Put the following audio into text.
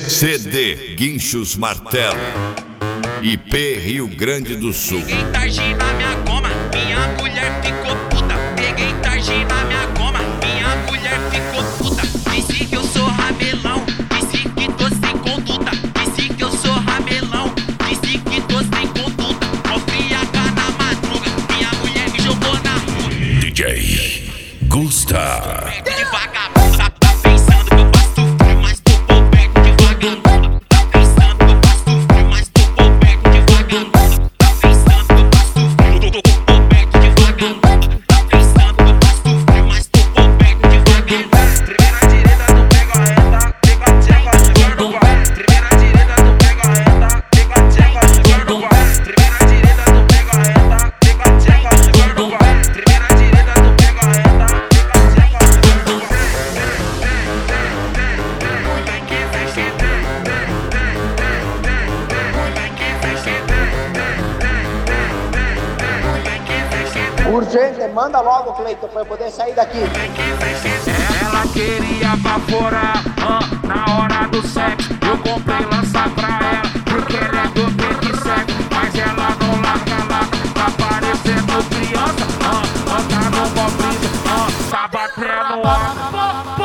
CD Guinchos Martelo, IP Rio Grande do Sul. Peguei tarde na minha coma, minha mulher ficou puta. Peguei tarde na minha coma, minha mulher ficou puta. Disse que eu sou ramelão, disse que tô sem conduta. Disse que eu sou ramelão, disse que tô sem conduta. Mó friaca na madruga, minha mulher me jogou na rua. DJ Gusta. De vagabunda, tá pensando que eu faço frio, mas tô por perto de vagabunda. Tá pensando que eu faço frio, mas tô por perto de vagabunda. Tá pensando que eu faço frio, tô por perto de vagabunda. Tá pensando que eu faço frio, mas tô por perto de vagabunda. Primeira direita, tu pega a reta, pega a tcheca, joga no vai. Primeira direita, tu pega a reta, pega a tcheca, joga no vai. Primeira direita, tu pega a reta, pega a tcheca, joga no vai. Primeira direita, tu pega a reta, pega a tcheca, joga no vai. Urgente, manda logo, Cleiton, pra eu poder sair daqui. Ela queria baforar, na hora do sexo. Eu comprei lança pra ela, porque ela é do peito seco. Mas ela não larga, tá parecendo criança. Anda no cobrito, tá batendo